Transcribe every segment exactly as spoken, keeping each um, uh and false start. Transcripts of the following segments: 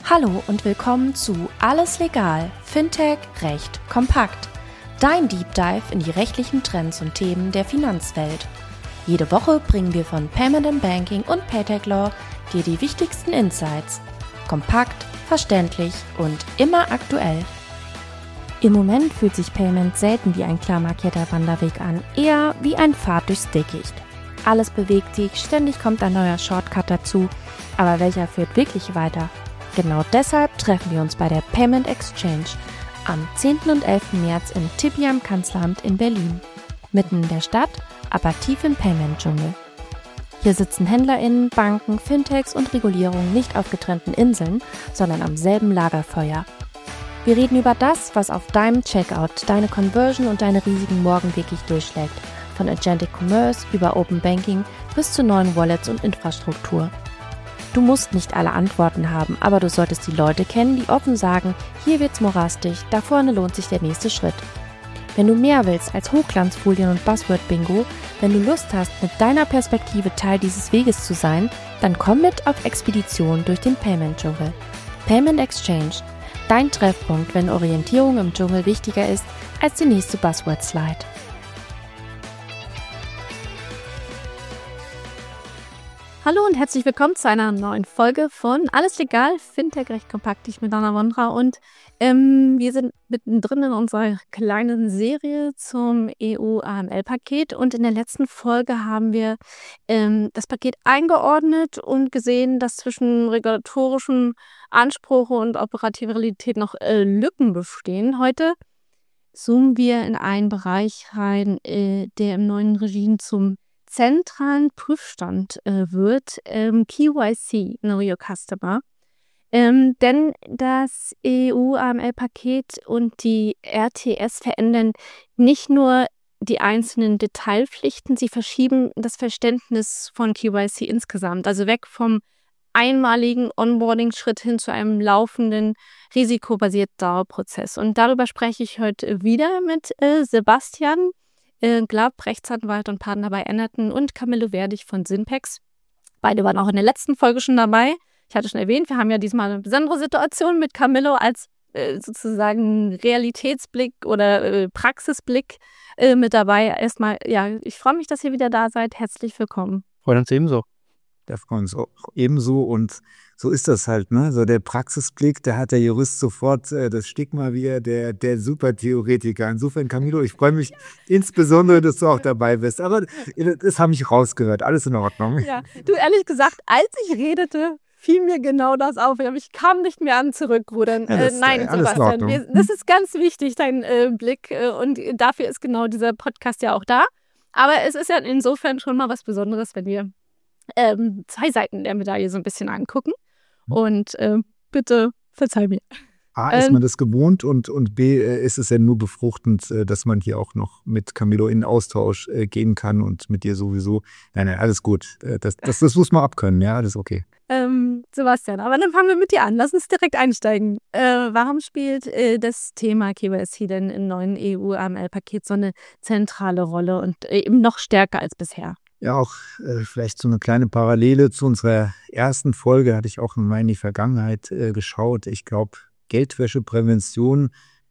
Hallo und willkommen zu Alles Legal, Fintech, Recht, Kompakt. Dein Deep Dive in die rechtlichen Trends und Themen der Finanzwelt. Jede Woche bringen wir von Payment and Banking und Paytech Law dir die wichtigsten Insights. Kompakt, verständlich und immer aktuell. Im Moment fühlt sich Payment selten wie ein klar markierter Wanderweg an, eher wie ein Pfad durchs Dickicht. Alles bewegt sich, ständig kommt ein neuer Shortcut dazu, aber welcher führt wirklich weiter? Genau deshalb treffen wir uns bei der Payment Exchange am zehnten und elften März im Tippi am Kanzleramt in Berlin. Mitten in der Stadt, aber tief im Payment-Dschungel. Hier sitzen HändlerInnen, Banken, Fintechs und Regulierungen nicht auf getrennten Inseln, sondern am selben Lagerfeuer. Wir reden über das, was auf deinem Checkout, deine Conversion und deine Risiken morgen wirklich durchschlägt. Von Agentic Commerce über Open Banking bis zu neuen Wallets und Infrastruktur. Du musst nicht alle Antworten haben, aber du solltest die Leute kennen, die offen sagen, hier wird's morastig, da vorne lohnt sich der nächste Schritt. Wenn du mehr willst als Hochglanzfolien und Buzzword-Bingo, wenn du Lust hast, mit deiner Perspektive Teil dieses Weges zu sein, dann komm mit auf Expedition durch den Payment-Dschungel. Payment Exchange, dein Treffpunkt, wenn Orientierung im Dschungel wichtiger ist als die nächste Buzzword-Slide. Hallo und herzlich willkommen zu einer neuen Folge von Alles Legal, Fintech, Recht, Kompakt. Ich bin Dana Wondra und ähm, wir sind mittendrin in unserer kleinen Serie zum E U-A M L-Paket und in der letzten Folge haben wir ähm, das Paket eingeordnet und gesehen, dass zwischen regulatorischem Anspruch und operativer Realität noch äh, Lücken bestehen. Heute zoomen wir in einen Bereich rein, äh, der im neuen Regime zum zentralen Prüfstand äh, wird, ähm, K Y C, Know Your Customer. Ähm, denn das E U-A M L-Paket und die R T S verändern nicht nur die einzelnen Detailpflichten, sie verschieben das Verständnis von K Y C insgesamt, also weg vom einmaligen Onboarding-Schritt hin zu einem laufenden, risikobasierten Dauerprozess. Und darüber spreche ich heute wieder mit äh, Sebastian Glapp, Rechtsanwalt und Partner bei Ennerton und Camillo Werdig von Sinpex. Beide waren auch in der letzten Folge schon dabei. Ich hatte schon erwähnt, wir haben ja diesmal eine besondere Situation mit Camillo als äh, sozusagen Realitätsblick oder äh, Praxisblick äh, mit dabei. Erstmal, ja, ich freue mich, dass ihr wieder da seid. Herzlich willkommen. Freut uns ebenso. Der freut uns auch ebenso und so ist das halt, ne? So der Praxisblick, da hat der Jurist sofort äh, das Stigma wie der, der Supertheoretiker. Insofern, Camillo, ich freue mich insbesondere, dass du auch dabei bist. Aber das habe ich rausgehört. Alles in Ordnung. Ja, du, ehrlich gesagt, als ich redete, fiel mir genau das auf. Ich kam nicht mehr an zurückrudern. Ja, das, äh, nein, äh, alles Sebastian, in Ordnung. wir, das ist ganz wichtig, dein äh, Blick. Äh, und dafür ist genau dieser Podcast ja auch da. Aber es ist ja insofern schon mal was Besonderes, wenn wir ähm, zwei Seiten der Medaille so ein bisschen angucken. Und äh, bitte verzeih mir. A, ist man das gewohnt und, und B, äh, ist es ja nur befruchtend, äh, dass man hier auch noch mit Camillo in Austausch äh, gehen kann und mit dir sowieso. Nein, nein, alles gut. Äh, das, das, das muss man abkönnen, ja, alles okay. Ähm, Sebastian, aber dann fangen wir mit dir an. Lass uns direkt einsteigen. Äh, warum spielt äh, das Thema K Y C denn im neuen E U-A M L-Paket so eine zentrale Rolle und äh, eben noch stärker als bisher? Ja, auch äh, vielleicht so eine kleine Parallele zu unserer ersten Folge hatte ich auch mal in die Vergangenheit äh, geschaut. Ich glaube, Geldwäscheprävention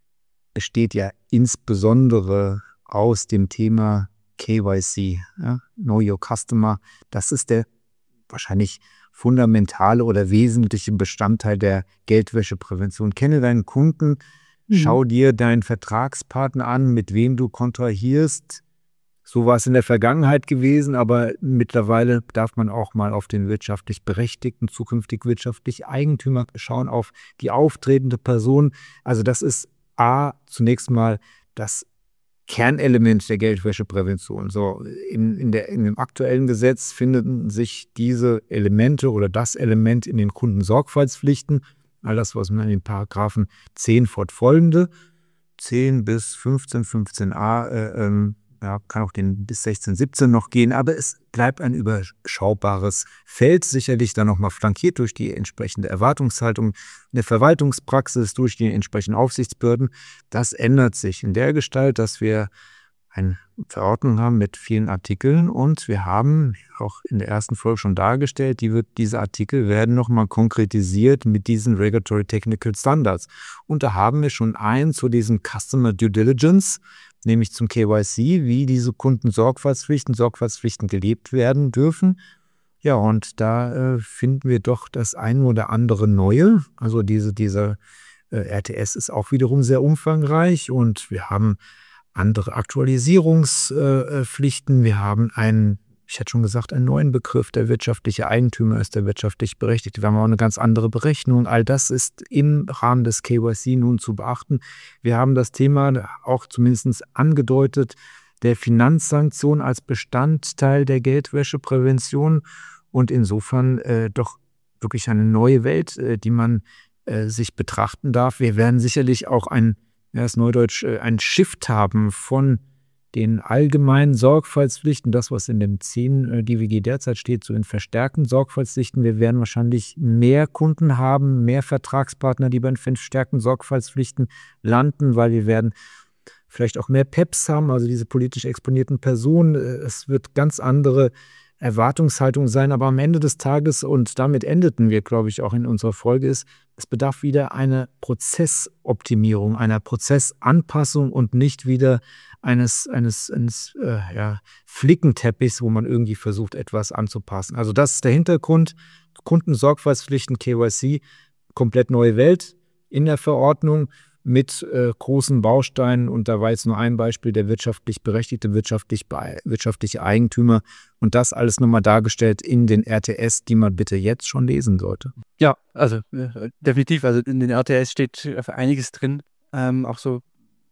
besteht ja insbesondere aus dem Thema K Y C, ja? Know Your Customer. Das ist der wahrscheinlich fundamentale oder wesentliche Bestandteil der Geldwäscheprävention. Kenne deinen Kunden, mhm. Schau dir deinen Vertragspartner an, mit wem du kontrahierst. So war es in der Vergangenheit gewesen, aber mittlerweile darf man auch mal auf den wirtschaftlich Berechtigten, zukünftig wirtschaftlich Eigentümer schauen, auf die auftretende Person. Also das ist A, zunächst mal das Kernelement der Geldwäscheprävention. So, in, in, der, in dem aktuellen Gesetz finden sich diese Elemente oder das Element in den Kundensorgfaltspflichten. All das, was man in den Paragraphen zehn fortfolgende, zehn bis fünfzehn, fünfzehn a, äh, ähm, ja, kann auch den bis sechzehn, siebzehn noch gehen, aber es bleibt ein überschaubares Feld, sicherlich dann nochmal flankiert durch die entsprechende Erwartungshaltung der Verwaltungspraxis, durch die entsprechenden Aufsichtsbehörden. Das ändert sich in der Gestalt, dass wir eine Verordnung haben mit vielen Artikeln und wir haben auch in der ersten Folge schon dargestellt, die wird, diese Artikel werden nochmal konkretisiert mit diesen Regulatory Technical Standards. Und da haben wir schon einen zu diesem Customer Due Diligence, nämlich zum K Y C, wie diese Kundensorgfaltspflichten, Sorgfaltspflichten gelebt werden dürfen. Ja, und da äh, finden wir doch das ein oder andere Neue. Also diese, diese äh, R T S ist auch wiederum sehr umfangreich und wir haben andere Aktualisierungspflichten. Wir haben einen, ich hatte schon gesagt, einen neuen Begriff. Der wirtschaftliche Eigentümer ist der wirtschaftlich Berechtigte. Wir haben auch eine ganz andere Berechnung. All das ist im Rahmen des K Y C nun zu beachten. Wir haben das Thema auch zumindest angedeutet, der Finanzsanktion als Bestandteil der Geldwäscheprävention und insofern äh, doch wirklich eine neue Welt, äh, die man äh, sich betrachten darf. Wir werden sicherlich auch ein Ja, das Neudeutsch, äh, ein Shift haben von den allgemeinen Sorgfaltspflichten, das, was in dem zehn äh, D W G derzeit steht, zu den verstärkten Sorgfaltspflichten. Wir werden wahrscheinlich mehr Kunden haben, mehr Vertragspartner, die bei den verstärkten Sorgfaltspflichten landen, weil wir werden vielleicht auch mehr P E Ps haben, also diese politisch exponierten Personen. Es wird ganz andere Erwartungshaltung sein, aber am Ende des Tages, und damit endeten wir, glaube ich, auch in unserer Folge, ist, es bedarf wieder einer Prozessoptimierung, einer Prozessanpassung und nicht wieder eines, eines, eines äh, ja, Flickenteppichs, wo man irgendwie versucht, etwas anzupassen. Also das ist der Hintergrund. Kundensorgfaltspflichten, K Y C, komplett neue Welt in der Verordnung mit äh, großen Bausteinen, und da war jetzt nur ein Beispiel, der wirtschaftlich berechtigte, wirtschaftlich wirtschaftliche Eigentümer, und das alles nochmal dargestellt in den R T S, die man bitte jetzt schon lesen sollte. Ja, also äh, definitiv, also in den R T S steht für einiges drin, ähm, auch so,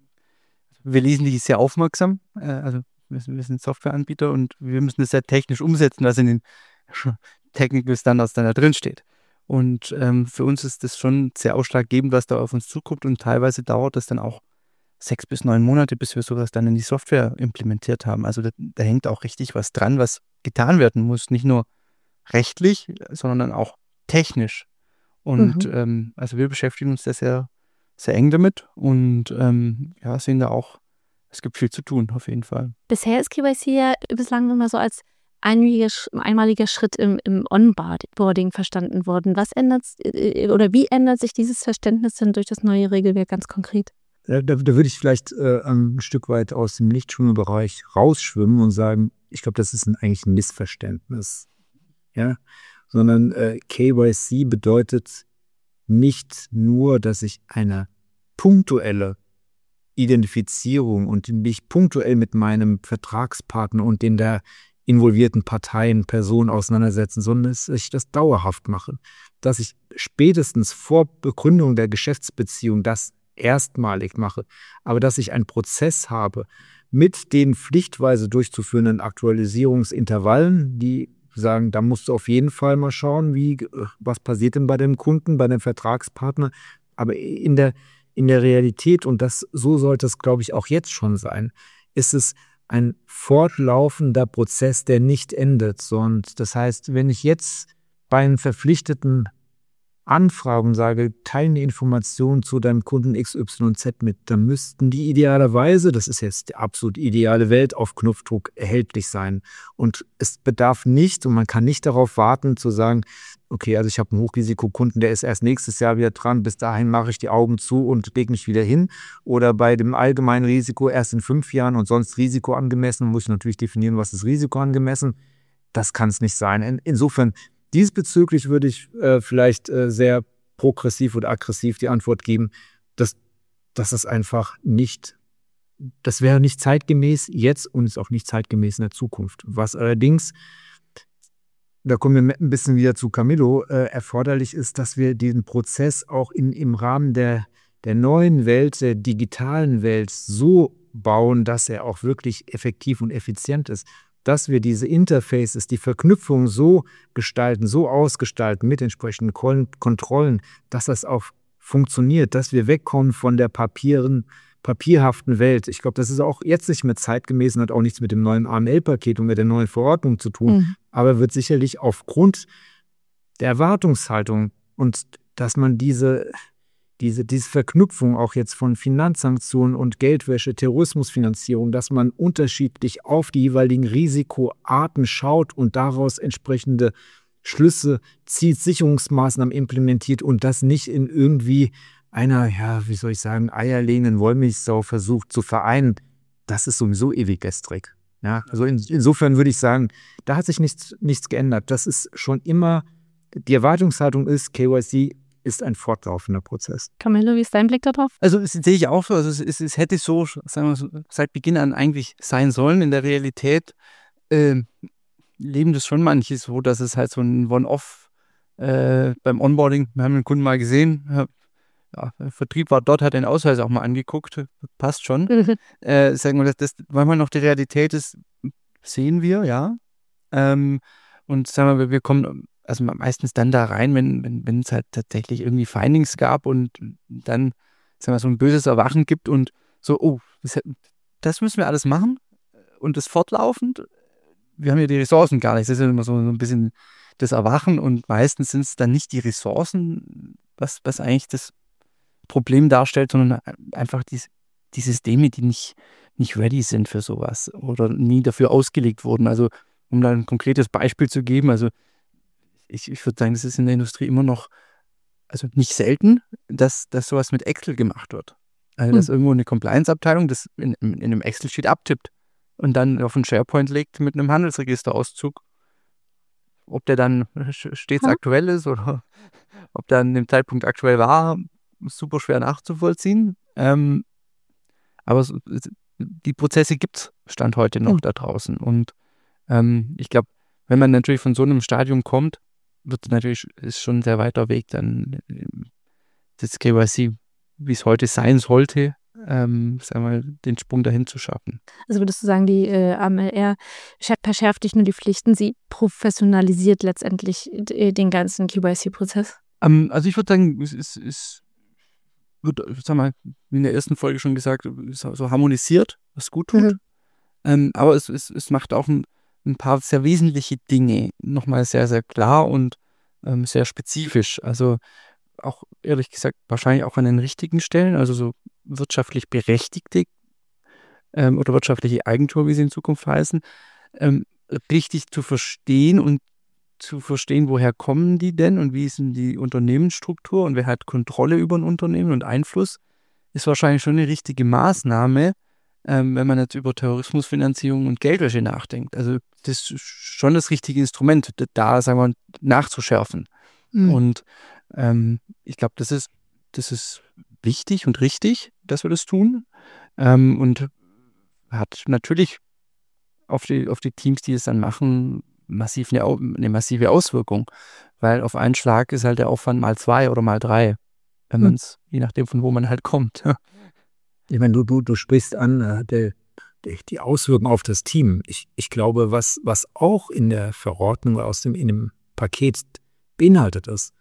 wir lesen die sehr aufmerksam, äh, also wir sind, wir sind Softwareanbieter und wir müssen das sehr technisch umsetzen, was in den Technical Standards dann da drin steht. Und ähm, für uns ist das schon sehr ausschlaggebend, was da auf uns zukommt. Und teilweise dauert das dann auch sechs bis neun Monate, bis wir sowas dann in die Software implementiert haben. Also da, da hängt auch richtig was dran, was getan werden muss. Nicht nur rechtlich, sondern dann auch technisch. Und mhm. ähm, also wir beschäftigen uns da sehr, sehr eng damit und ähm, ja, sehen da auch, es gibt viel zu tun, auf jeden Fall. Bisher ist K Y C ja bislang immer so als einmaliger, einmaliger Schritt im, im Onboarding verstanden worden. Was ändert oder wie ändert sich dieses Verständnis denn durch das neue Regelwerk ganz konkret? Da, da, da würde ich vielleicht äh, ein Stück weit aus dem Nichtschwimmerbereich rausschwimmen und sagen, ich glaube, das ist ein, eigentlich ein Missverständnis. Ja? Sondern äh, K Y C bedeutet nicht nur, dass ich eine punktuelle Identifizierung und mich punktuell mit meinem Vertragspartner und den da involvierten Parteien, Personen auseinandersetzen, sondern dass ich das dauerhaft mache. Dass ich spätestens vor Begründung der Geschäftsbeziehung das erstmalig mache, aber dass ich einen Prozess habe mit den pflichtweise durchzuführenden Aktualisierungsintervallen, die sagen, da musst du auf jeden Fall mal schauen, wie, was passiert denn bei dem Kunden, bei dem Vertragspartner, aber in der, in der Realität, und das, so sollte es, glaube ich, auch jetzt schon sein, ist es ein fortlaufender Prozess, der nicht endet. Und das heißt, wenn ich jetzt bei einem verpflichteten Anfragen sage, teilen die Informationen zu deinem Kunden X Y Z mit, dann müssten die idealerweise, das ist jetzt die absolut ideale Welt, auf Knopfdruck erhältlich sein. Und es bedarf nicht, und man kann nicht darauf warten, zu sagen, okay, also ich habe einen Hochrisikokunden, der ist erst nächstes Jahr wieder dran, bis dahin mache ich die Augen zu und lege mich wieder hin. Oder bei dem allgemeinen Risiko erst in fünf Jahren und sonst risikoangemessen, muss ich natürlich definieren, was ist risikoangemessen. Das kann es nicht sein. In, insofern, diesbezüglich würde ich äh, vielleicht äh, sehr progressiv oder aggressiv die Antwort geben, dass das ist einfach nicht, das wäre nicht zeitgemäß jetzt und ist auch nicht zeitgemäß in der Zukunft. Was allerdings, da kommen wir ein bisschen wieder zu Camillo, äh, erforderlich ist, dass wir diesen Prozess auch in, im Rahmen der, der neuen Welt, der digitalen Welt so bauen, dass er auch wirklich effektiv und effizient ist. Dass wir diese Interfaces, die Verknüpfung so gestalten, so ausgestalten mit entsprechenden Kontrollen, dass das auch funktioniert, dass wir wegkommen von der Papieren, papierhaften Welt. Ich glaube, das ist auch jetzt nicht mehr zeitgemäß und hat auch nichts mit dem neuen A M L-Paket und mit der neuen Verordnung zu tun, mhm. aber wird sicherlich aufgrund der Erwartungshaltung und dass man diese, diese, diese Verknüpfung auch jetzt von Finanzsanktionen und Geldwäsche, Terrorismusfinanzierung, dass man unterschiedlich auf die jeweiligen Risikoarten schaut und daraus entsprechende Schlüsse zieht, Sicherungsmaßnahmen implementiert und das nicht in irgendwie einer, ja, wie soll ich sagen, eierlegenden Wollmilchsau versucht zu vereinen. Das ist sowieso ewig gestrig. Ja, also in, insofern würde ich sagen, da hat sich nichts, nichts geändert. Das ist schon immer, die Erwartungshaltung ist, K Y C ist ein fortlaufender Prozess. Camillo, wie ist dein Blick darauf? Also das sehe ich auch so. Also es, es, es hätte so, sagen wir so, seit Beginn an eigentlich sein sollen. In der Realität äh, leben das schon manche so, dass es halt so ein One-Off äh, beim Onboarding, wir haben den Kunden mal gesehen, ja, der Vertrieb war dort, hat den Ausweis auch mal angeguckt, passt schon. Mhm. Äh, sagen wir, das, das, weil man noch die Realität ist, sehen wir, ja. Ähm, und sagen wir, wir kommen also meistens dann da rein, wenn wenn wenn es halt tatsächlich irgendwie Findings gab und dann, sagen wir, so ein böses Erwachen gibt und so, oh, das, das müssen wir alles machen und das fortlaufend. Wir haben ja die Ressourcen gar nicht. Das ist ja immer so, so ein bisschen das Erwachen und meistens sind es dann nicht die Ressourcen, was, was eigentlich das Problem darstellt, sondern einfach die, die Systeme, die nicht, nicht ready sind für sowas oder nie dafür ausgelegt wurden. Also um da ein konkretes Beispiel zu geben, also ich, ich würde sagen, das ist in der Industrie immer noch, also nicht selten, dass, dass sowas mit Excel gemacht wird. Also dass hm. irgendwo eine Compliance-Abteilung das in, in einem Excel-Sheet abtippt und dann auf einen SharePoint legt mit einem Handelsregisterauszug. Ob der dann stets hm. aktuell ist oder ob der an dem Zeitpunkt aktuell war, super schwer nachzuvollziehen. Ähm, aber so, die Prozesse gibt es Stand heute noch hm. da draußen. Und ähm, ich glaube, wenn man natürlich von so einem Stadium kommt, wird natürlich, ist schon ein sehr weiter Weg, dann das K Y C, wie es heute sein sollte, ähm, sagen wir, den Sprung dahin zu schaffen. Also würdest du sagen, die äh, A M L R verschärft nicht nur die Pflichten, sie professionalisiert letztendlich äh, den ganzen K Y C-Prozess? Um, also ich würde sagen, es ist, es wird, sag mal, wie in der ersten Folge schon gesagt, so, so harmonisiert, was gut tut. Mhm. Ähm, aber es, es, es macht auch ein, ein paar sehr wesentliche Dinge nochmal sehr, sehr klar und ähm, sehr spezifisch. Also auch, ehrlich gesagt, wahrscheinlich auch an den richtigen Stellen, also so wirtschaftlich Berechtigte ähm, oder wirtschaftliche Eigentum, wie sie in Zukunft heißen, ähm, richtig zu verstehen und zu verstehen, woher kommen die denn und wie ist denn die Unternehmensstruktur und wer hat Kontrolle über ein Unternehmen und Einfluss, ist wahrscheinlich schon eine richtige Maßnahme, ähm, wenn man jetzt über Terrorismusfinanzierung und Geldwäsche nachdenkt. Also das ist schon das richtige Instrument, da, sagen wir, nachzuschärfen. Mhm. Und ähm, ich glaube, das ist, das ist wichtig und richtig, dass wir das tun. Ähm, und hat natürlich auf die, auf die Teams, die es dann machen, massiv eine, eine massive Auswirkung. Weil auf einen Schlag ist halt der Aufwand mal zwei oder mal drei, wenn man es, mhm. je nachdem von wo man halt kommt. Ich meine, du, du, du sprichst an äh, der, der, die Auswirkungen auf das Team. Ich, ich glaube, was, was auch in der Verordnung aus dem, in dem Paket beinhaltet ist,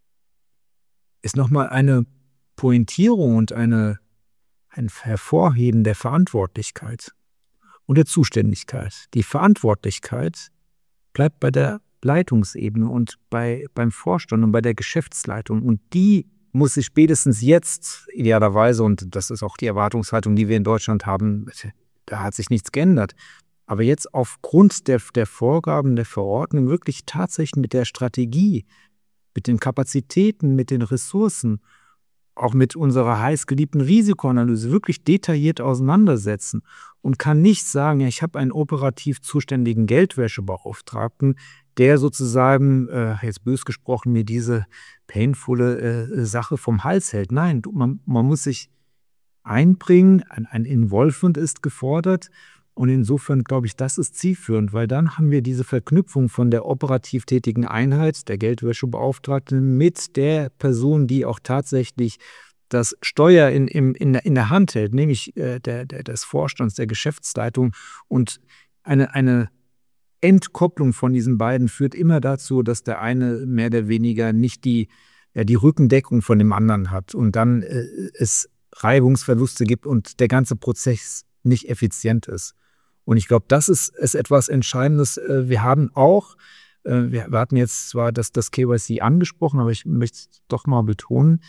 ist nochmal eine Pointierung und eine, ein Hervorheben der Verantwortlichkeit und der Zuständigkeit. Die Verantwortlichkeit bleibt bei der Leitungsebene und bei, beim Vorstand und bei der Geschäftsleitung. Und die muss sich spätestens jetzt, idealerweise, und das ist auch die Erwartungshaltung, die wir in Deutschland haben, da hat sich nichts geändert, aber jetzt aufgrund der, der Vorgaben der Verordnung wirklich tatsächlich mit der Strategie, mit den Kapazitäten, mit den Ressourcen, auch mit unserer heißgeliebten Risikoanalyse wirklich detailliert auseinandersetzen und kann nicht sagen, ja, ich habe einen operativ zuständigen Geldwäschebeauftragten, der sozusagen, äh, jetzt bös gesprochen, mir diese painvolle äh, Sache vom Hals hält. Nein, du, man, man muss sich einbringen, ein, ein Involvement ist gefordert. Und insofern glaube ich, das ist zielführend, weil dann haben wir diese Verknüpfung von der operativ tätigen Einheit, der Geldwäschebeauftragten, mit der Person, die auch tatsächlich das Steuer in, in, in, der, in der Hand hält, nämlich äh, der, der, des Vorstands, der Geschäftsleitung. Und eine, eine Entkopplung von diesen beiden führt immer dazu, dass der eine mehr oder weniger nicht die, ja, die Rückendeckung von dem anderen hat und dann äh, es Reibungsverluste gibt und der ganze Prozess nicht effizient ist. Und ich glaube, das ist, ist etwas Entscheidendes. Wir haben auch, wir hatten jetzt zwar das, das K Y C angesprochen, aber ich möchte es doch mal betonen,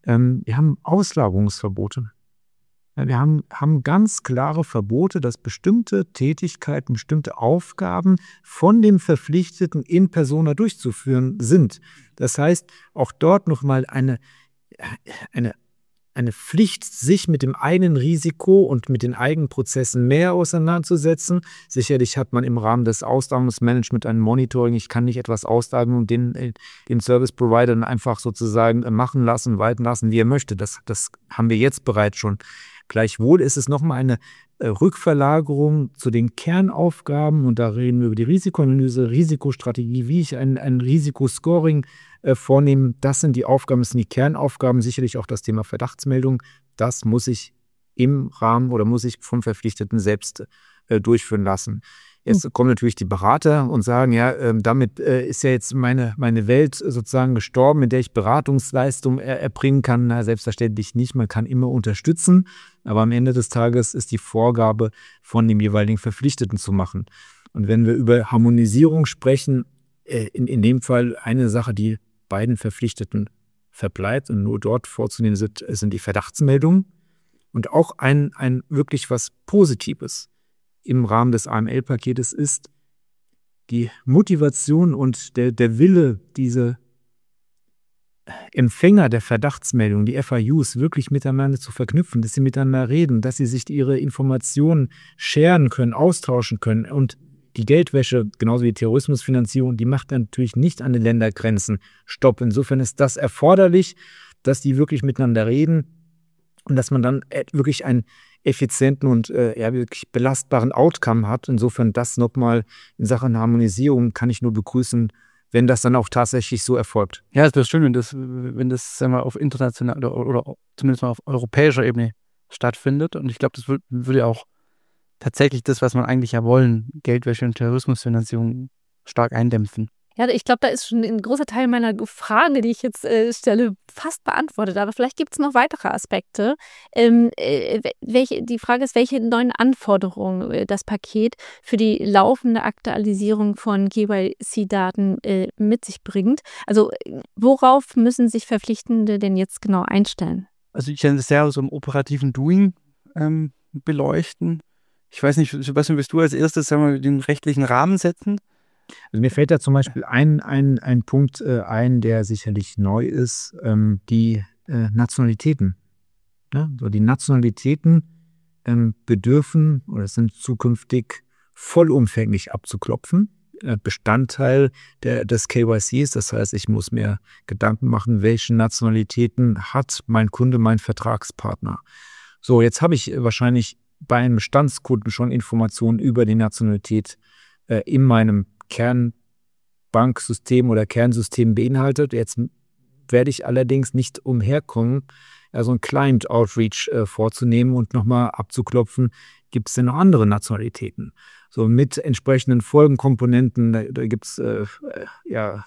Ähm, wir haben Auslagerungsverbote. Ja, wir haben, haben ganz klare Verbote, dass bestimmte Tätigkeiten, bestimmte Aufgaben von dem Verpflichteten in persona durchzuführen sind. Das heißt, auch dort nochmal eine, eine, eine Pflicht, sich mit dem eigenen Risiko und mit den eigenen Prozessen mehr auseinanderzusetzen. Sicherlich hat man im Rahmen des Auslagerungsmanagements ein Monitoring. Ich kann nicht etwas auslagern und den, den Service Provider dann einfach sozusagen machen lassen, walten lassen, wie er möchte. Das, das haben wir jetzt bereits schon. Gleichwohl ist es nochmal eine äh, Rückverlagerung zu den Kernaufgaben, und da reden wir über die Risikoanalyse, Risikostrategie, wie ich ein, ein Risikoscoring äh, vornehme. Das sind die Aufgaben, das sind die Kernaufgaben, sicherlich auch das Thema Verdachtsmeldung. Das muss ich im Rahmen oder muss ich vom Verpflichteten selbst äh, durchführen lassen. Jetzt mhm. kommen natürlich die Berater und sagen, ja, äh, damit äh, ist ja jetzt meine, meine Welt sozusagen gestorben, in der ich Beratungsleistung er, erbringen kann. Na, selbstverständlich nicht, man kann immer unterstützen, aber am Ende des Tages ist die Vorgabe von dem jeweiligen Verpflichteten zu machen. Und wenn wir über Harmonisierung sprechen, äh, in, in dem Fall eine Sache, die beiden Verpflichteten verbleibt und nur dort vorzunehmen sind, sind die Verdachtsmeldungen und auch ein, ein wirklich was Positives im Rahmen des A M L-Paketes ist die Motivation und der, der Wille, diese Empfänger der Verdachtsmeldung, die F A Us, wirklich miteinander zu verknüpfen, dass sie miteinander reden, dass sie sich ihre Informationen scheren können, austauschen können. Und die Geldwäsche, genauso wie die Terrorismusfinanzierung, die macht natürlich nicht an den Ländergrenzen Stopp. Insofern ist das erforderlich, dass die wirklich miteinander reden und dass man dann wirklich einen effizienten und äh, ja, wirklich belastbaren Outcome hat. Insofern das nochmal in Sachen Harmonisierung kann ich nur begrüßen, wenn das dann auch tatsächlich so erfolgt. Ja, es wäre schön, wenn das, wenn das sagen wir, auf internationaler oder, oder zumindest mal auf europäischer Ebene stattfindet. Und ich glaube, das würde, würde auch tatsächlich das, was man eigentlich ja wollen, Geldwäsche und Terrorismusfinanzierung, stark eindämpfen. Ja, ich glaube, da ist schon ein großer Teil meiner Frage, die ich jetzt äh, stelle, fast beantwortet. Aber vielleicht gibt es noch weitere Aspekte. Ähm, äh, welche, die Frage ist, welche neuen Anforderungen äh, das Paket für die laufende Aktualisierung von K Y C-Daten äh, mit sich bringt. Also worauf müssen sich Verpflichtende denn jetzt genau einstellen? Also ich kann das sehr aus dem operativen Doing ähm, beleuchten. Ich weiß nicht, Sebastian, willst du als erstes sagen wir, den rechtlichen Rahmen setzen? Also mir fällt da zum Beispiel ein, ein, ein Punkt äh, ein, der sicherlich neu ist, ähm, die äh, Nationalitäten. Ja, so die Nationalitäten ähm, bedürfen oder sind zukünftig vollumfänglich abzuklopfen. Äh, Bestandteil der, des K Y Cs, das heißt, ich muss mir Gedanken machen, welche Nationalitäten hat mein Kunde, mein Vertragspartner. So, jetzt habe ich wahrscheinlich bei einem Bestandskunden schon Informationen über die Nationalität äh, in meinem Kernbanksystem oder Kernsystem beinhaltet. Jetzt werde ich allerdings nicht umherkommen, also einen Client-Outreach äh, vorzunehmen und nochmal abzuklopfen, gibt es denn noch andere Nationalitäten? So mit entsprechenden Folgenkomponenten, da, da gibt es äh, ja,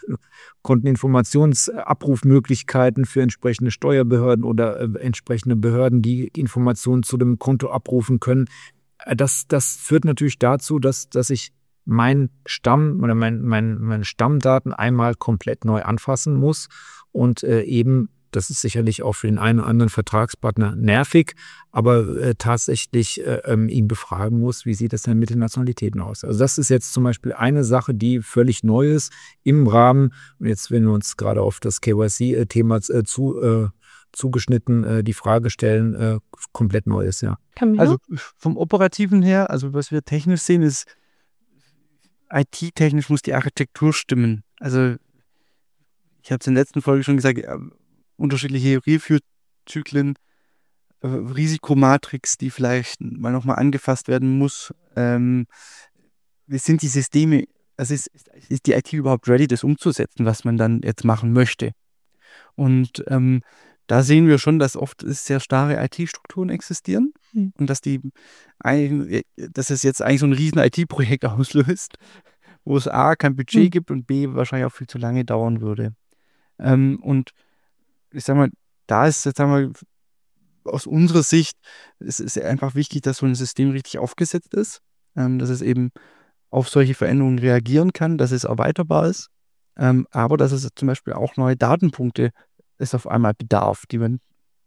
Konteninformationsabrufmöglichkeiten für entsprechende Steuerbehörden oder äh, entsprechende Behörden, die Informationen zu dem Konto abrufen können. Das, das führt natürlich dazu, dass, dass ich mein Stamm oder mein, mein, meine Stammdaten einmal komplett neu anfassen muss und äh, eben, das ist sicherlich auch für den einen oder anderen Vertragspartner nervig, aber äh, tatsächlich äh, ähm, ihn befragen muss, wie sieht das denn mit den Nationalitäten aus. Also das ist jetzt zum Beispiel eine Sache, die völlig neu ist im Rahmen, und jetzt wenn wir uns gerade auf das K Y C-Thema äh, zu äh, zugeschnitten äh, die Frage stellen, äh, komplett neu ist, ja. Also vom Operativen her, also was wir technisch sehen, ist I T-technisch muss die Architektur stimmen. Also ich habe es in der letzten Folge schon gesagt, äh, unterschiedliche Review-Zyklen, äh, Risikomatrix, die vielleicht mal nochmal angefasst werden muss. Ähm, sind die Systeme, also ist, ist die I T überhaupt ready, das umzusetzen, was man dann jetzt machen möchte? Und ähm, da sehen wir schon, dass oft sehr starre I T-Strukturen existieren mhm. und dass die, dass es jetzt eigentlich so ein riesen I T-Projekt auslöst, wo es A, kein Budget mhm. gibt und B, wahrscheinlich auch viel zu lange dauern würde. Ähm, und ich sag mal, da ist jetzt einmal aus unserer Sicht, es ist einfach wichtig, dass so ein System richtig aufgesetzt ist, ähm, dass es eben auf solche Veränderungen reagieren kann, dass es erweiterbar ist, ähm, aber dass es zum Beispiel auch neue Datenpunkte es auf einmal bedarf, die man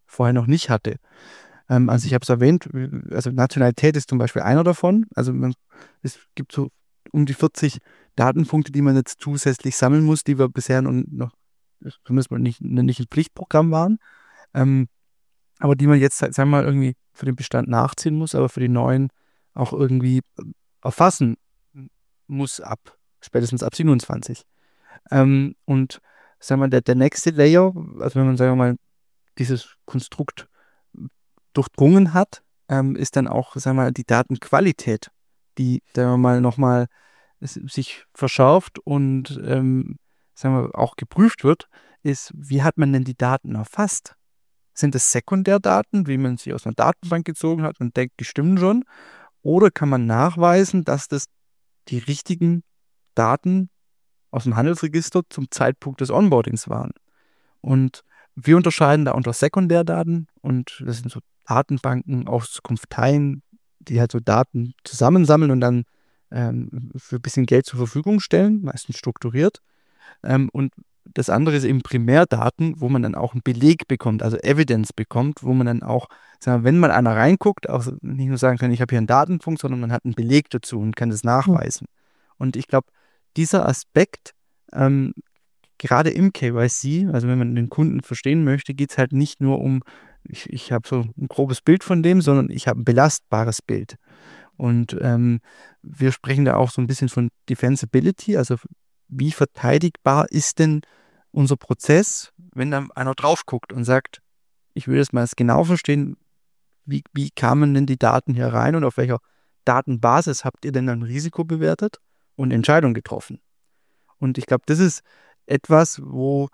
vorher noch nicht hatte. Ähm, also ich habe es erwähnt, also Nationalität ist zum Beispiel einer davon. Also man, es gibt so um die vierzig Datenpunkte, die man jetzt zusätzlich sammeln muss, die wir bisher noch, noch zumindest mal nicht, nicht ein Pflichtprogramm waren, ähm, aber die man jetzt, sagen wir mal, irgendwie für den Bestand nachziehen muss, aber für die neuen auch irgendwie erfassen muss ab, spätestens ab siebenundzwanzig. Ähm, und sagen wir, der, der nächste Layer, also wenn man, sagen wir mal, dieses Konstrukt durchdrungen hat, ähm, ist dann auch, sagen wir mal, die Datenqualität, die, sagen wir mal, nochmal sich verschärft und ähm, sagen wir, auch geprüft wird, ist, wie hat man denn die Daten erfasst? Sind es Sekundärdaten, wie man sie aus einer Datenbank gezogen hat und denkt, die stimmen schon? Oder kann man nachweisen, dass das die richtigen Daten aus dem Handelsregister zum Zeitpunkt des Onboardings waren? Und wir unterscheiden da unter Sekundärdaten und das sind so Datenbanken, Auskunfteien, die halt so Daten zusammensammeln und dann ähm, für ein bisschen Geld zur Verfügung stellen, meistens strukturiert. Ähm, und das andere ist eben Primärdaten, wo man dann auch einen Beleg bekommt, also Evidence bekommt, wo man dann auch, sagen wir, wenn mal einer reinguckt, auch nicht nur sagen kann, ich habe hier einen Datenpunkt, sondern man hat einen Beleg dazu und kann das nachweisen. Mhm. Und ich glaube, dieser Aspekt, ähm, gerade im K Y C, also wenn man den Kunden verstehen möchte, geht es halt nicht nur um, ich, ich habe so ein grobes Bild von dem, sondern ich habe ein belastbares Bild. Und ähm, wir sprechen da auch so ein bisschen von Defensibility, also wie verteidigbar ist denn unser Prozess, wenn dann einer drauf guckt und sagt, ich will das mal genau verstehen, wie, wie kamen denn die Daten hier rein und auf welcher Datenbasis habt ihr denn ein Risiko bewertet und Entscheidungen getroffen? Und ich glaube, das ist etwas, wo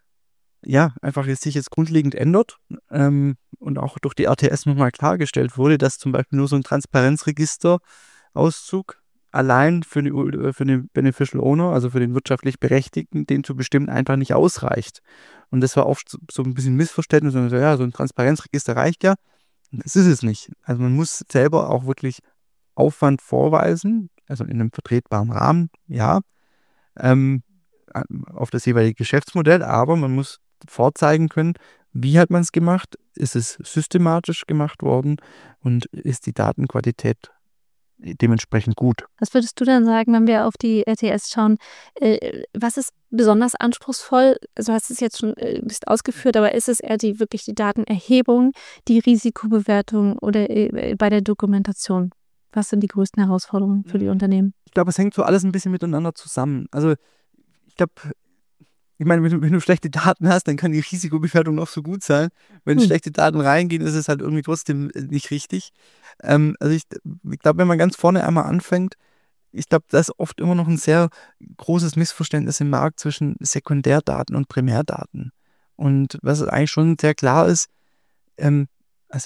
ja einfach jetzt sich jetzt grundlegend ändert ähm, und auch durch die R T S nochmal klargestellt wurde, dass zum Beispiel nur so ein Transparenzregister-Auszug allein für, die, für den Beneficial Owner, also für den wirtschaftlich Berechtigten, den zu bestimmen, einfach nicht ausreicht. Und das war oft so, so ein bisschen Missverständnis, und so, ja, so ein Transparenzregister reicht ja. Das ist es nicht. Also man muss selber auch wirklich Aufwand vorweisen, also in einem vertretbaren Rahmen, ja, ähm, auf das jeweilige Geschäftsmodell, aber man muss vorzeigen können, wie hat man es gemacht, ist es systematisch gemacht worden und ist die Datenqualität dementsprechend gut. Was würdest du dann sagen, wenn wir auf die R T S schauen? Äh, was ist besonders anspruchsvoll? Also du hast es jetzt schon äh, ein bisschen ausgeführt, aber ist es eher die wirklich die Datenerhebung, die Risikobewertung oder äh, bei der Dokumentation? Was sind die größten Herausforderungen für die Unternehmen? Ich glaube, es hängt so alles ein bisschen miteinander zusammen. Also ich glaube, ich meine, wenn du, wenn du schlechte Daten hast, dann kann die Risikobewertung noch so gut sein. Wenn hm. schlechte Daten reingehen, ist es halt irgendwie trotzdem nicht richtig. Ähm, also ich, ich glaube, wenn man ganz vorne einmal anfängt, ich glaube, da ist oft immer noch ein sehr großes Missverständnis im Markt zwischen Sekundärdaten und Primärdaten. Und was eigentlich schon sehr klar ist, ähm, also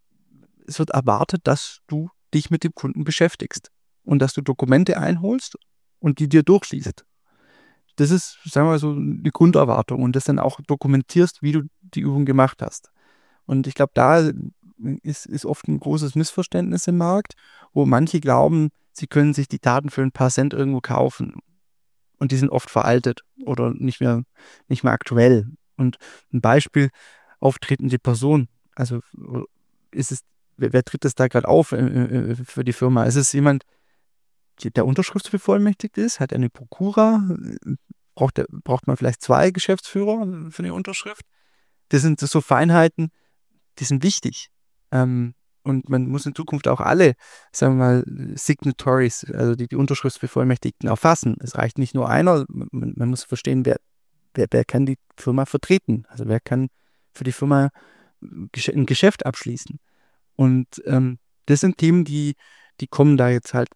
es wird erwartet, dass du dich mit dem Kunden beschäftigst und dass du Dokumente einholst und die dir durchliest. Das ist, sagen wir mal, so eine Grunderwartung und das dann auch dokumentierst, wie du die Übung gemacht hast. Und ich glaube, da ist, ist oft ein großes Missverständnis im Markt, wo manche glauben, sie können sich die Daten für ein paar Cent irgendwo kaufen. Und die sind oft veraltet oder nicht mehr, nicht mehr aktuell. Und ein Beispiel, auftretende Person. Also ist es, wer, wer tritt das da gerade auf äh, für die Firma? Ist es jemand, der unterschriftsbevollmächtigt ist? Hat er eine Prokura? Braucht, der, braucht man vielleicht zwei Geschäftsführer für eine Unterschrift? Das sind so Feinheiten, die sind wichtig. Ähm, und man muss in Zukunft auch alle, sagen wir mal, Signatories, also die, die Unterschriftsbevollmächtigten erfassen. Es reicht nicht nur einer, man, man muss verstehen, wer, wer, wer kann die Firma vertreten? Also wer kann für die Firma ein Geschäft abschließen? Und ähm, das sind Themen, die, die kommen da jetzt halt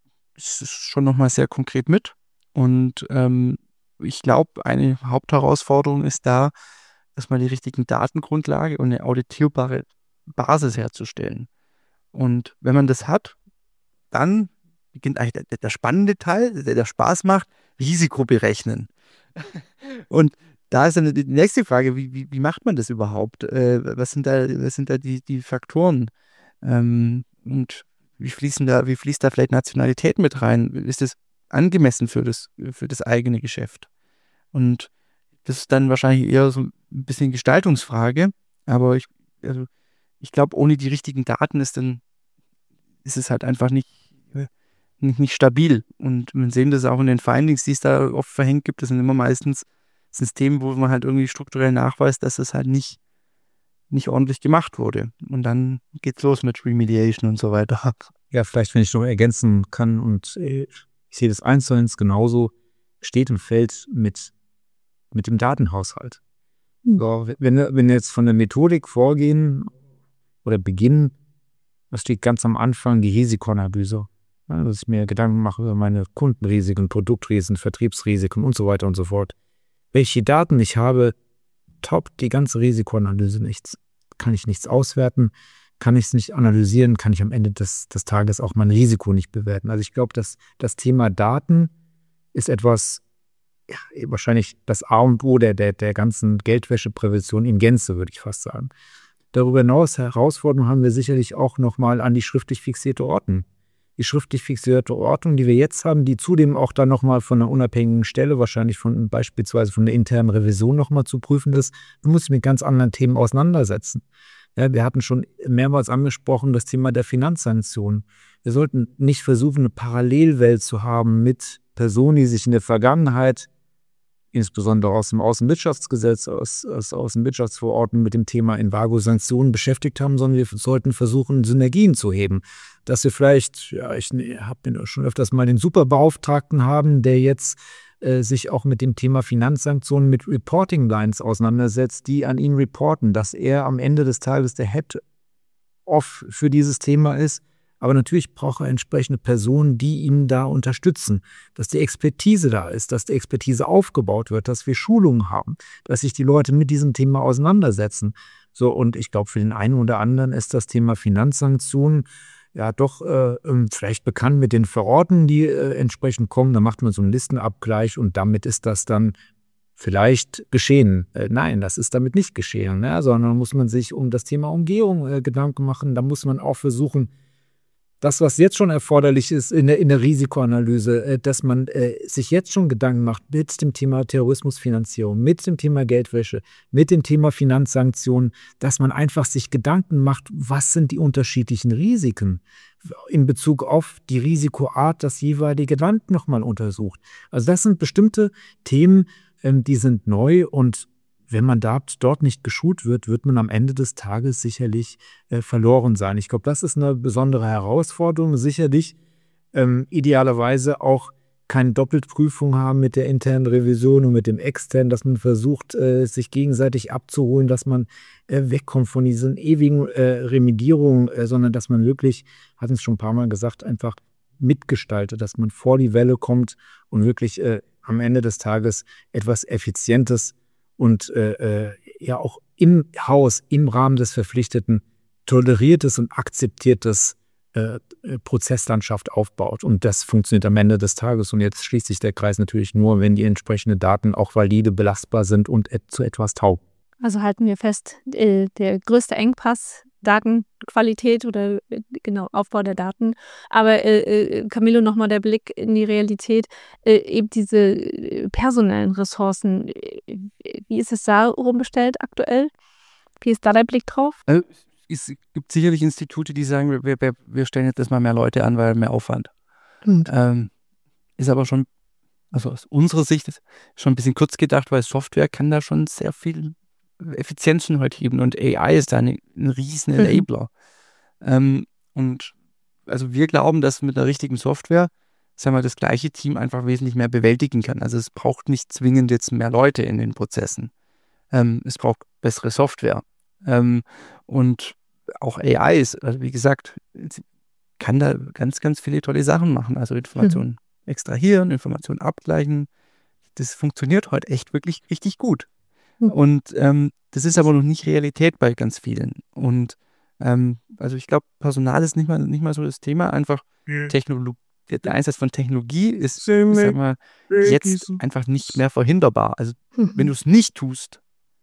schon nochmal sehr konkret mit. Und ähm, ich glaube, eine Hauptherausforderung ist da, erstmal die richtigen Datengrundlage und eine auditierbare Basis herzustellen. Und wenn man das hat, dann beginnt eigentlich der, der spannende Teil, der, der Spaß macht, Risiko berechnen. Und da ist dann die nächste Frage, wie, wie, wie macht man das überhaupt? Äh, was sind da, was sind da die, die Faktoren? Ähm, und wie fließen da, wie fließt da vielleicht Nationalität mit rein? Ist das angemessen für das, für das eigene Geschäft? Und das ist dann wahrscheinlich eher so ein bisschen Gestaltungsfrage, aber ich, also ich glaube, ohne die richtigen Daten ist dann, ist es halt einfach nicht, nicht, nicht stabil. Und wir sehen das auch in den Findings, die es da oft verhängt gibt. Das sind immer meistens Systeme, wo man halt irgendwie strukturell nachweist, dass es halt nicht, nicht ordentlich gemacht wurde. Und dann geht's los mit Remediation und so weiter. Ja, vielleicht, wenn ich noch ergänzen kann, und ich sehe das eins zu eins genauso, steht und fällt mit, mit dem Datenhaushalt. Mhm. So, wenn, wenn wir jetzt von der Methodik vorgehen oder beginnen, das steht ganz am Anfang die Risikoanalyse. Ja, dass ich mir Gedanken mache über meine Kundenrisiken, Produktrisiken, Vertriebsrisiken und so weiter und so fort. Welche Daten ich habe, toppt die ganze Risikoanalyse nichts. Kann ich nichts auswerten, kann ich es nicht analysieren, kann ich am Ende des, des Tages auch mein Risiko nicht bewerten. Also ich glaube, dass das Thema Daten ist etwas, ja, wahrscheinlich das A und O der, der, der ganzen Geldwäscheprävention in Gänze, würde ich fast sagen. Darüber hinaus Herausforderungen haben wir sicherlich auch nochmal an die schriftlich fixierte Ordnung. Die schriftlich fixierte Ordnung, die wir jetzt haben, die zudem auch dann nochmal von einer unabhängigen Stelle, wahrscheinlich von beispielsweise von der internen Revision nochmal zu prüfen ist, du musst dich mit ganz anderen Themen auseinandersetzen. Ja, wir hatten schon mehrmals angesprochen das Thema der Finanzsanktionen. Wir sollten nicht versuchen, eine Parallelwelt zu haben mit Personen, die sich in der Vergangenheit, insbesondere aus dem Außenwirtschaftsgesetz, aus, aus Außenwirtschaftsverordnung mit dem Thema Embargo-Sanktionen beschäftigt haben, sondern wir sollten versuchen, Synergien zu heben. Dass wir vielleicht, ja, ich habe schon öfters mal den Superbeauftragten haben, der jetzt äh, sich auch mit dem Thema Finanzsanktionen mit Reporting-Lines auseinandersetzt, die an ihn reporten, dass er am Ende des Tages der Head-Off für dieses Thema ist. Aber natürlich braucht er entsprechende Personen, die ihn da unterstützen, dass die Expertise da ist, dass die Expertise aufgebaut wird, dass wir Schulungen haben, dass sich die Leute mit diesem Thema auseinandersetzen. So, und ich glaube, für den einen oder anderen ist das Thema Finanzsanktionen ja doch äh, vielleicht bekannt mit den Verordnungen, die äh, entsprechend kommen. Da macht man so einen Listenabgleich und damit ist das dann vielleicht geschehen. Äh, nein, das ist damit nicht geschehen, ne? Sondern muss man sich um das Thema Umgehung äh, Gedanken machen. Da muss man auch versuchen, das, was jetzt schon erforderlich ist in der, in der Risikoanalyse, dass man äh, sich jetzt schon Gedanken macht mit dem Thema Terrorismusfinanzierung, mit dem Thema Geldwäsche, mit dem Thema Finanzsanktionen, dass man einfach sich Gedanken macht, was sind die unterschiedlichen Risiken in Bezug auf die Risikoart, das jeweilige Land nochmal untersucht. Also das sind bestimmte Themen, ähm, die sind neu, und wenn man dort nicht geschult wird, wird man am Ende des Tages sicherlich äh, verloren sein. Ich glaube, das ist eine besondere Herausforderung. Sicherlich ähm, idealerweise auch keine Doppelprüfung haben mit der internen Revision und mit dem externen, dass man versucht, äh, sich gegenseitig abzuholen, dass man äh, wegkommt von diesen ewigen äh, Remedierungen, äh, sondern dass man wirklich, hatten es schon ein paar Mal gesagt, einfach mitgestaltet, dass man vor die Welle kommt und wirklich äh, am Ende des Tages etwas Effizientes und äh, ja auch im Haus, im Rahmen des Verpflichteten, toleriertes und akzeptiertes äh, Prozesslandschaft aufbaut. Und das funktioniert am Ende des Tages. Und jetzt schließt sich der Kreis natürlich nur, wenn die entsprechenden Daten auch valide, belastbar sind und et- zu etwas taugen. Also halten wir fest, äh, der größte Engpass, Datenqualität oder äh, genau Aufbau der Daten. Aber äh, äh, Camillo, nochmal der Blick in die Realität, äh, eben diese äh, personellen Ressourcen. Äh, wie ist es da rumbestellt aktuell? Wie ist da der Blick drauf? Also, es gibt sicherlich Institute, die sagen, wir, wir, wir stellen jetzt erstmal mehr Leute an, weil mehr Aufwand. Mhm. Ähm, ist aber schon, also aus unserer Sicht ist schon ein bisschen kurz gedacht, weil Software kann da schon sehr viel Effizienzen halt heben und A I ist da ein, ein riesen Enabler. Mhm. Ähm, und also wir glauben, dass mit der richtigen Software, sagen wir, das gleiche Team einfach wesentlich mehr bewältigen kann. Also es braucht nicht zwingend jetzt mehr Leute in den Prozessen. Ähm, es braucht bessere Software. Ähm, und auch A I ist, also wie gesagt, kann da ganz, ganz viele tolle Sachen machen. Also Informationen mhm. extrahieren, Informationen abgleichen. Das funktioniert heute echt wirklich richtig gut. Und ähm, das ist aber noch nicht Realität bei ganz vielen. Und ähm, also ich glaube, Personal ist nicht mal, nicht mal so das Thema. Einfach Technologie, der Einsatz von Technologie ist, ich sag mal, jetzt einfach nicht mehr verhinderbar. Also mhm. wenn du es nicht tust,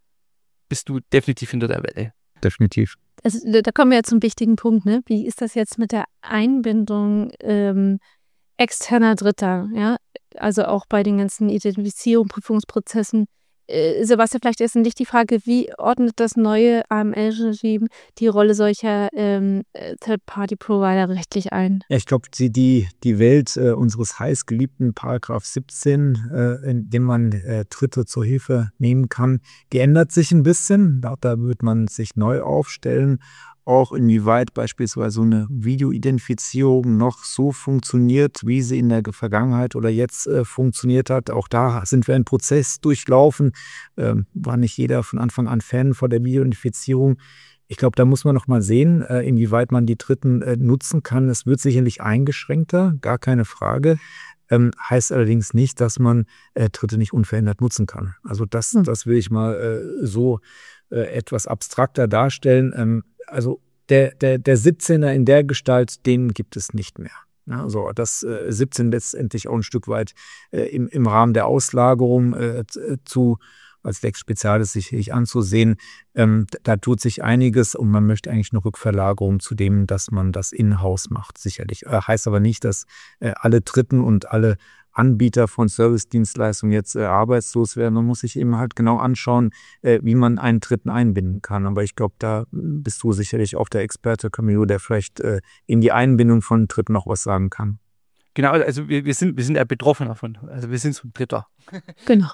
bist du definitiv hinter der Welle. Definitiv. Also, da kommen wir jetzt zum wichtigen Punkt, ne? Wie ist das jetzt mit der Einbindung ähm, externer Dritter? Ja? Also auch bei den ganzen Identifizierung, Prüfungsprozessen. äh, Sebastian, vielleicht ist an dich die Frage, wie ordnet das neue A M L-Regime die Rolle solcher ähm, Third-Party-Provider rechtlich ein? Ja, ich glaube, die, die, die Welt äh, unseres heißgeliebten Paragraph siebzehn, äh, in dem man äh, Dritte zur Hilfe nehmen kann, die ändert sich ein bisschen. Da, da wird man sich neu aufstellen. Auch inwieweit beispielsweise so eine Videoidentifizierung noch so funktioniert, wie sie in der Vergangenheit oder jetzt äh, funktioniert hat. Auch da sind wir einen Prozess durchlaufen. Ähm, war nicht jeder von Anfang an Fan von der Videoidentifizierung. Ich glaube, da muss man noch mal sehen, äh, inwieweit man die Dritten äh, nutzen kann. Es wird sicherlich eingeschränkter, gar keine Frage. Ähm, heißt allerdings nicht, dass man äh, Dritte nicht unverändert nutzen kann. Also das, hm. das will ich mal äh, so äh, etwas abstrakter darstellen. Ähm, also der, der, der siebzehner in der Gestalt, den gibt es nicht mehr. Ja, also das äh, siebzehn letztendlich auch ein Stück weit äh, im, im Rahmen der Auslagerung äh, zu als Lex Specialis sicherlich anzusehen. Ähm, da tut sich einiges und man möchte eigentlich eine Rückverlagerung zu dem, dass man das in-house macht, sicherlich. Äh, heißt aber nicht, dass äh, alle Dritten und alle Anbieter von Service-Dienstleistungen jetzt äh, arbeitslos werden. Man muss sich eben halt genau anschauen, äh, wie man einen Dritten einbinden kann. Aber ich glaube, da bist du sicherlich auch der Experte, Camillo, der vielleicht äh, in die Einbindung von Dritten noch was sagen kann. Genau, also wir, wir sind wir sind ja betroffen davon. Also wir sind so ein Dritter. Genau.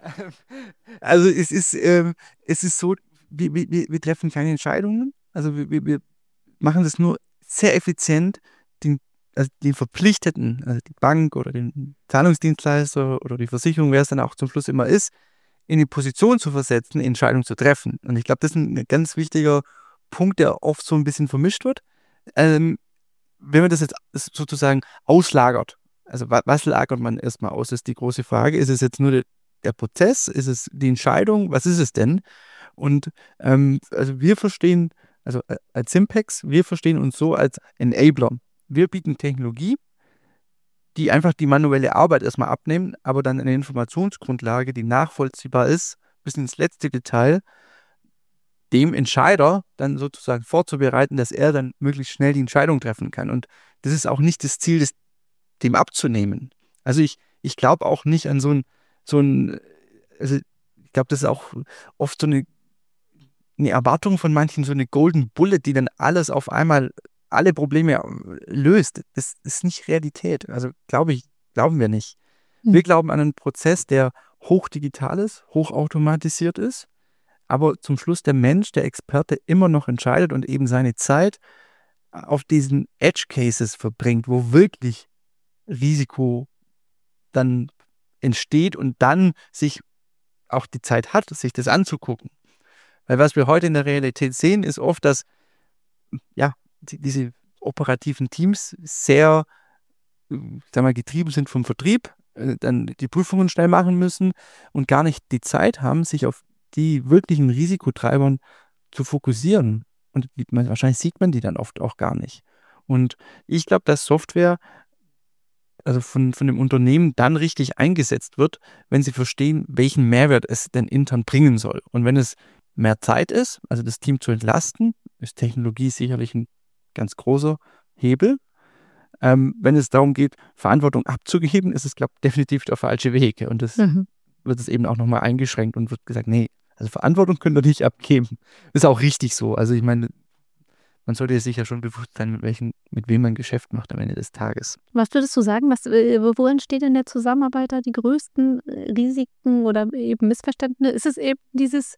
Also es ist ähm, es ist so, wir, wir, wir treffen keine Entscheidungen. Also wir, wir machen das nur sehr effizient, den, also den Verpflichteten, also die Bank oder den Zahlungsdienstleister oder die Versicherung, wer es dann auch zum Schluss immer ist, in die Position zu versetzen, Entscheidungen zu treffen. Und ich glaube, das ist ein ganz wichtiger Punkt, der oft so ein bisschen vermischt wird. Ähm, Wenn man das jetzt sozusagen auslagert, also was lagert man erstmal aus, ist die große Frage. Ist es jetzt nur der, der Prozess? Ist es die Entscheidung? Was ist es denn? Und ähm, also wir verstehen, also als Simpex, wir verstehen uns so als Enabler. Wir bieten Technologie, die einfach die manuelle Arbeit erstmal abnehmen, aber dann eine Informationsgrundlage, die nachvollziehbar ist, bis ins letzte Detail, dem Entscheider dann sozusagen vorzubereiten, dass er dann möglichst schnell die Entscheidung treffen kann. Und das ist auch nicht das Ziel, das, dem abzunehmen. Also ich, ich glaube auch nicht an so ein, so ein, also ich glaube, das ist auch oft so eine, eine Erwartung von manchen, so eine Golden Bullet, die dann alles auf einmal, alle Probleme löst. Das ist nicht Realität. Also glaube ich, glauben wir nicht. Hm. Wir glauben an einen Prozess, der hochdigital ist, hochautomatisiert ist, aber zum Schluss der Mensch, der Experte, immer noch entscheidet und eben seine Zeit auf diesen Edge-Cases verbringt, wo wirklich Risiko dann entsteht und dann sich auch die Zeit hat, sich das anzugucken. Weil was wir heute in der Realität sehen, ist oft, dass ja, die, diese operativen Teams sehr sag mal, getrieben sind vom Vertrieb, äh, dann die Prüfungen schnell machen müssen und gar nicht die Zeit haben, sich auf die wirklichen Risikotreibern zu fokussieren. Und die, man, wahrscheinlich sieht man die dann oft auch gar nicht. Und ich glaube, dass Software also von, von dem Unternehmen dann richtig eingesetzt wird, wenn sie verstehen, welchen Mehrwert es denn intern bringen soll. Und wenn es mehr Zeit ist, also das Team zu entlasten, ist Technologie sicherlich ein ganz großer Hebel. Ähm, wenn es darum geht, Verantwortung abzugeben, ist es, glaube ich, definitiv der falsche Weg. Und das mhm. wird es eben auch nochmal eingeschränkt und wird gesagt, nee, also Verantwortung könnt ihr nicht abgeben. Ist auch richtig so. Also ich meine, man sollte sich ja schon bewusst sein, mit welchen, mit wem man Geschäft macht am Ende des Tages. Was würdest du sagen? Was, wo entsteht in der Zusammenarbeit da die größten Risiken oder eben Missverständnisse? Ist es eben dieses,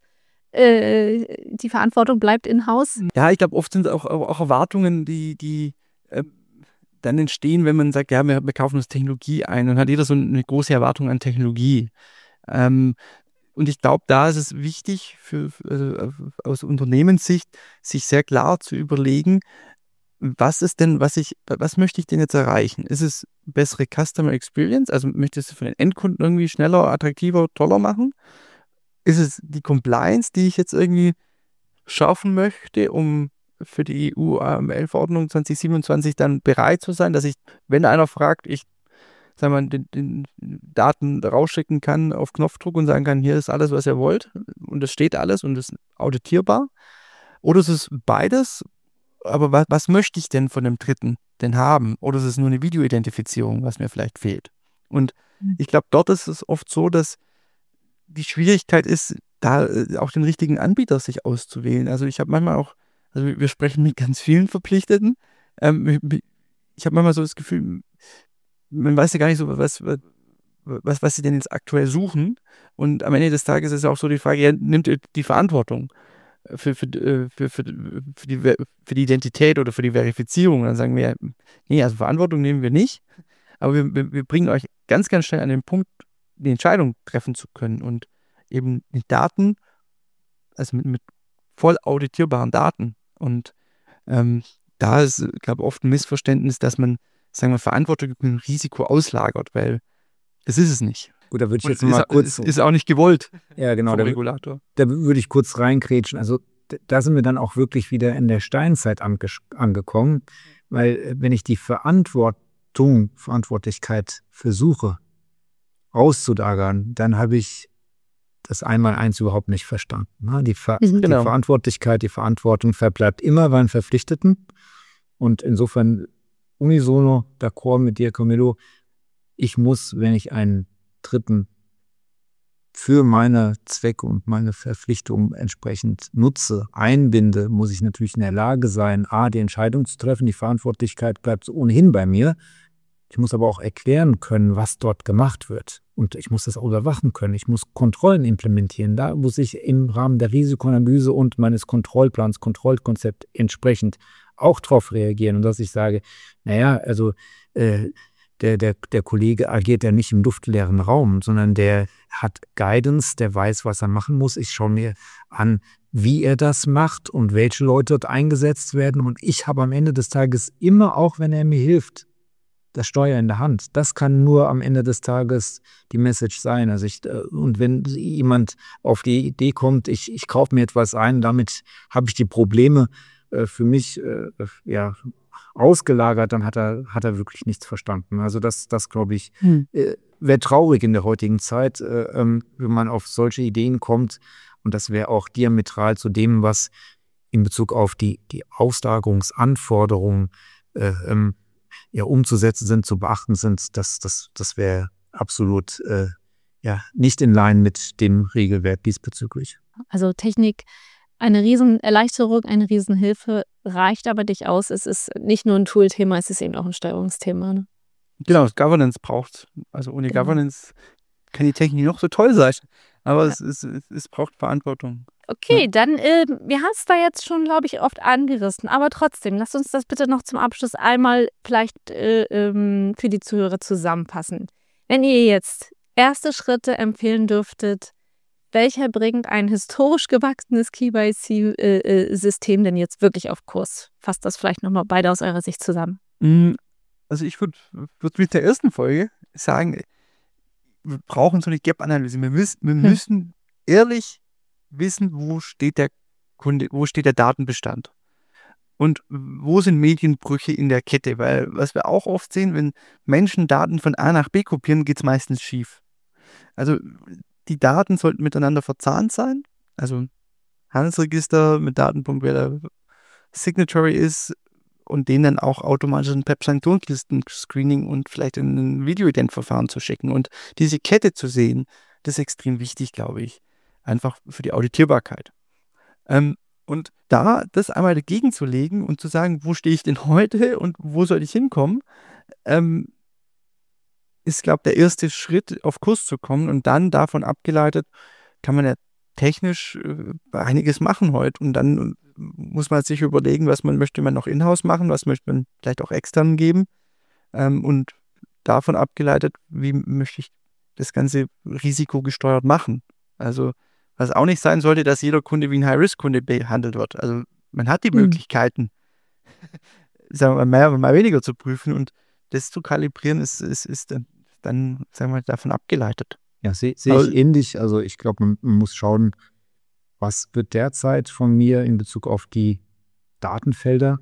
äh, die Verantwortung bleibt in-house? Ja, ich glaube, oft sind auch, auch Erwartungen, die, die äh, dann entstehen, wenn man sagt, ja, wir, wir kaufen uns Technologie ein. Dann hat jeder so eine große Erwartung an Technologie. Ähm, Und ich glaube, da ist es wichtig, für, für, aus Unternehmenssicht, sich sehr klar zu überlegen, was ist denn, was ich, was möchte ich denn jetzt erreichen? Ist es bessere Customer Experience? Also möchte ich es für den Endkunden irgendwie schneller, attraktiver, toller machen? Ist es die Compliance, die ich jetzt irgendwie schaffen möchte, um für die E U-A M L-Verordnung zwanzig siebenundzwanzig dann bereit zu sein, dass ich, wenn einer fragt, ich sagen wir, den, den Daten rausschicken kann auf Knopfdruck und sagen kann, hier ist alles, was ihr wollt und es steht alles und es ist auditierbar? Oder ist es beides? Aber was, was möchte ich denn von dem Dritten denn haben? Oder ist es nur eine Videoidentifizierung, was mir vielleicht fehlt? Und ich glaube, dort ist es oft so, dass die Schwierigkeit ist, da äh, auch den richtigen Anbieter sich auszuwählen. Also ich habe manchmal auch, also wir sprechen mit ganz vielen Verpflichteten. Ähm, ich habe manchmal so das Gefühl, man weiß ja gar nicht so, was, was, was sie denn jetzt aktuell suchen. Und am Ende des Tages ist auch so die Frage, ja, nimmt ihr die Verantwortung für, für, für, für, für, die, für die Identität oder für die Verifizierung? Und dann sagen wir, nee, also Verantwortung nehmen wir nicht, aber wir, wir, wir bringen euch ganz, ganz schnell an den Punkt, die Entscheidung treffen zu können und eben mit Daten, also mit, mit voll auditierbaren Daten. Und ähm, da ist, glaube ich, oft ein Missverständnis, dass man, sagen wir, Verantwortung mit einem Risiko auslagert, weil das ist es nicht. Gut, da würde ich Und jetzt mal ist, kurz. Ist, ist auch nicht gewollt ja, genau, vom da, Regulator. Da würde ich kurz reinkrätschen. Also da sind wir dann auch wirklich wieder in der Steinzeit ange angekommen, weil wenn ich die Verantwortung, Verantwortlichkeit versuche auszulagern, dann habe ich das Einmaleins überhaupt nicht verstanden. Ne? Die, Ver Mhm, genau. die Verantwortlichkeit, die Verantwortung verbleibt immer beim Verpflichteten. Und insofern unisono d'accord mit dir, Camillo. Ich muss, wenn ich einen Dritten für meine Zwecke und meine Verpflichtungen entsprechend nutze, einbinde, muss ich natürlich in der Lage sein, a, die Entscheidung zu treffen. Die Verantwortlichkeit bleibt ohnehin bei mir. Ich muss aber auch erklären können, was dort gemacht wird. Und ich muss das auch überwachen können. Ich muss Kontrollen implementieren. Da muss ich im Rahmen der Risikoanalyse und meines Kontrollplans, Kontrollkonzept entsprechend auch darauf reagieren. Und dass ich sage, naja, also äh, der, der, der Kollege agiert ja nicht im luftleeren Raum, sondern der hat Guidance, der weiß, was er machen muss. Ich schaue mir an, wie er das macht und welche Leute dort eingesetzt werden. Und ich habe am Ende des Tages immer, auch wenn er mir hilft, das Steuer in der Hand. Das kann nur am Ende des Tages die Message sein. Also ich, und wenn jemand auf die Idee kommt, ich, ich kaufe mir etwas ein, damit habe ich die Probleme äh, für mich äh, ja, ausgelagert, dann hat er, hat er wirklich nichts verstanden. Also das, das glaube ich, hm. äh, wäre traurig in der heutigen Zeit, äh, ähm, wenn man auf solche Ideen kommt. Und das wäre auch diametral zu dem, was in Bezug auf die, die Auslagerungsanforderungen äh, ähm, ja, umzusetzen sind, zu beachten sind, das, das, das wäre absolut äh, ja, nicht in Line mit dem Regelwerk diesbezüglich. Also Technik, eine Riesenerleichterung, eine Riesenhilfe, reicht aber nicht aus. Es ist nicht nur ein Tool-Thema, es ist eben auch ein Steuerungsthema. Ne? Genau, das Governance braucht Also ohne genau. Governance kann die Technik noch so toll sein, aber ja. es, es, es, es braucht Verantwortung. Okay, ja. dann, äh, wir haben es da jetzt schon, glaube ich, oft angerissen, aber trotzdem, lasst uns das bitte noch zum Abschluss einmal vielleicht äh, ähm, für die Zuhörer zusammenfassen. Wenn ihr jetzt erste Schritte empfehlen dürftet, welcher bringt ein historisch gewachsenes Key by C-System denn jetzt wirklich auf Kurs? Fasst das vielleicht nochmal beide aus eurer Sicht zusammen. Also ich würde würd mit der ersten Folge sagen, wir brauchen so eine Gap-Analyse. Wir müssen, wir hm. müssen ehrlich wissen, wo steht der Kunde, wo steht der Datenbestand und wo sind Medienbrüche in der Kette, weil was wir auch oft sehen, wenn Menschen Daten von A nach B kopieren, geht es meistens schief. Also die Daten sollten miteinander verzahnt sein, also Handelsregister mit Datenpunkt, wer der Signatory ist und denen dann auch automatisch ein P E P-Sanktionslisten-Screening und vielleicht ein Video-Ident-Verfahren zu schicken und diese Kette zu sehen, das ist extrem wichtig, glaube ich. Einfach für die Auditierbarkeit. Ähm, und da das einmal dagegen zu legen und zu sagen, wo stehe ich denn heute und wo soll ich hinkommen, ähm, ist, glaube ich, der erste Schritt, auf Kurs zu kommen. Und dann davon abgeleitet, kann man ja technisch äh, einiges machen heute. Und dann muss man sich überlegen, was man möchte man noch in-house machen, was möchte man vielleicht auch extern geben. Ähm, und davon abgeleitet, wie möchte ich das Ganze risikogesteuert machen. Also was auch nicht sein sollte, dass jeder Kunde wie ein High-Risk-Kunde behandelt wird. Also man hat die mhm. Möglichkeiten, sagen wir mal, mehr oder mal weniger zu prüfen und das zu kalibrieren ist, ist, ist dann, dann, sagen wir mal, davon abgeleitet. Ja, sehe seh ich ähnlich. Also ich glaube, man, man muss schauen, was wird derzeit von mir in Bezug auf die Datenfelder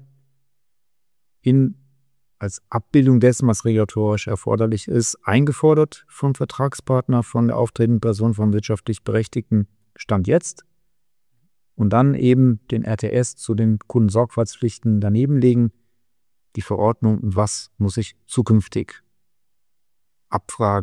in als Abbildung dessen, was regulatorisch erforderlich ist, eingefordert vom Vertragspartner, von der auftretenden Person, vom wirtschaftlich Berechtigten, Stand jetzt. Und dann eben den R T S zu den Kundensorgfaltspflichten daneben legen, die Verordnung, was muss ich zukünftig abfragen,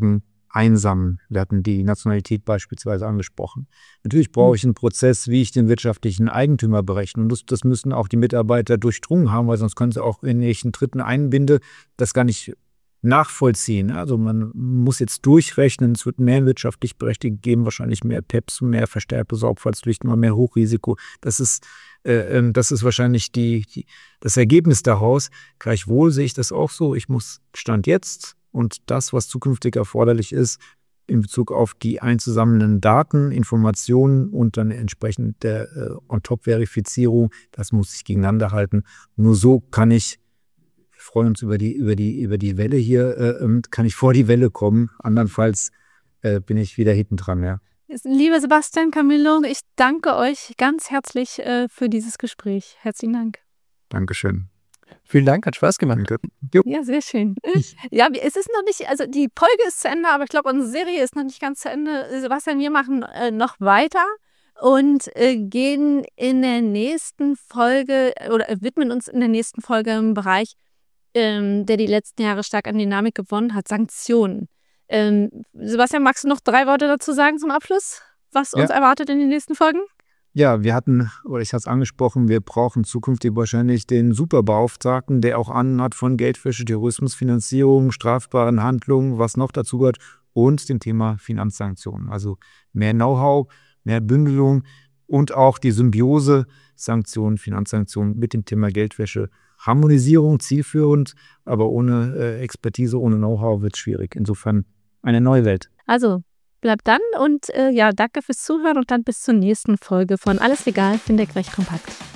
einsammeln. Wir hatten die Nationalität beispielsweise angesprochen. Natürlich brauche ich einen Prozess, wie ich den wirtschaftlichen Eigentümer berechne. Und das, das müssen auch die Mitarbeiter durchdrungen haben, weil sonst können sie auch, wenn ich einen Dritten einbinde, das gar nicht nachvollziehen. Also man muss jetzt durchrechnen, es wird mehr wirtschaftlich Berechtigte geben, wahrscheinlich mehr P E Ps, mehr verstärkte Sorgfaltspflichten, mehr Hochrisiko. Das ist, äh, das ist wahrscheinlich die, die, das Ergebnis daraus. Gleichwohl sehe ich das auch so. Ich muss Stand jetzt und das, was zukünftig erforderlich ist, in Bezug auf die einzusammelnden Daten, Informationen und dann entsprechend der äh, On-Top-Verifizierung, das muss ich gegeneinander halten. Nur so kann ich Wir freuen uns über die, über die, über die Welle hier, äh, kann ich vor die Welle kommen. Andernfalls äh, bin ich wieder hinten dran, ja. Lieber Sebastian, Camillo, ich danke euch ganz herzlich äh, für dieses Gespräch. Herzlichen Dank. Dankeschön. Vielen Dank, hat Spaß gemacht. Danke. Jo. Ja, sehr schön. Ja, es ist noch nicht, also die Folge ist zu Ende, aber ich glaube, unsere Serie ist noch nicht ganz zu Ende. Sebastian, wir machen äh, noch weiter und äh, gehen in der nächsten Folge oder äh, widmen uns in der nächsten Folge im Bereich, ähm, der die letzten Jahre stark an Dynamik gewonnen hat, Sanktionen. Ähm, Sebastian, magst du noch drei Worte dazu sagen zum Abschluss, was uns Ja. erwartet in den nächsten Folgen? Ja, wir hatten, oder ich hatte es angesprochen, wir brauchen zukünftig wahrscheinlich den Superbeauftragten, der auch Ahnung hat von Geldwäsche, Terrorismusfinanzierung, strafbaren Handlungen, was noch dazu gehört, und dem Thema Finanzsanktionen. Also mehr Know-how, mehr Bündelung und auch die Symbiose Sanktionen, Finanzsanktionen mit dem Thema Geldwäsche. Harmonisierung, zielführend, aber ohne äh, Expertise, ohne Know-how wird es schwierig. Insofern eine neue Welt. Also, bleibt dann und äh, ja, danke fürs Zuhören und dann bis zur nächsten Folge von Alles Legal, Fintech Recht Kompakt.